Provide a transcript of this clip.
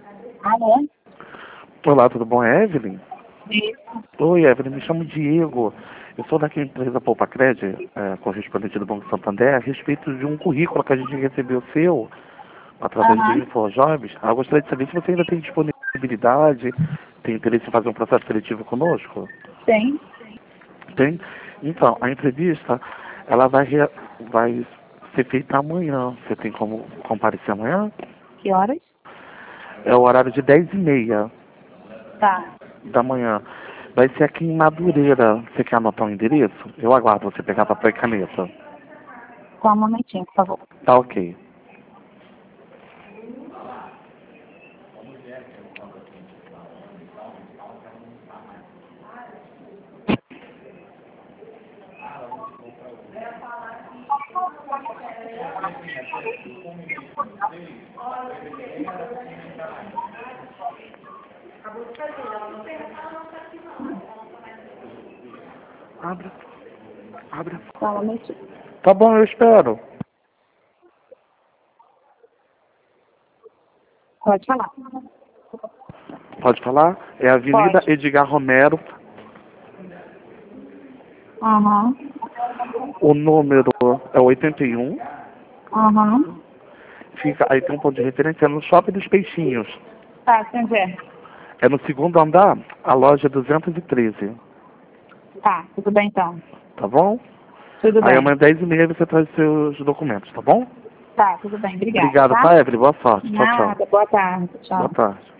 Alô? Olá, tudo bom? É Evelyn? Isso. Oi, Evelyn, me chamo Diego. Eu sou daqui da empresa Poupa Cred, correspondente do Banco Santander, a respeito de um currículo que a gente recebeu seu, através do Aham. InfoJobs. Eu gostaria de saber se você ainda tem disponibilidade, tem interesse em fazer um processo seletivo conosco. Tem. Tem? Então, a entrevista, ela vai ser feita amanhã. Você tem como comparecer amanhã? Que horas? É o horário de 10h30 Tá. da manhã. Vai ser aqui em Madureira. Você quer anotar o endereço? Eu aguardo você pegar papel e caneta. Só um momentinho, por favor. Tá ok. Abre. Abre. Só um momentinho. Tá bom, eu espero. Pode falar. Pode falar? É a Avenida Pode. Edgar Romero. Aham. O número é 81. Aham. Fica, aí tem um ponto de referência é no Shopping dos Peixinhos. Tá, onde é? É no segundo andar, a loja 213. Tá, tudo bem então. Tá bom? Tudo Aí bem. amanhã 10h30 você traz seus documentos, tá bom? Tá, tudo bem. Obrigada, Obrigado, tá? tá, Evelyn? Boa sorte. Tchau, tchau. Nada. Boa tarde. Boa Tchau. tarde.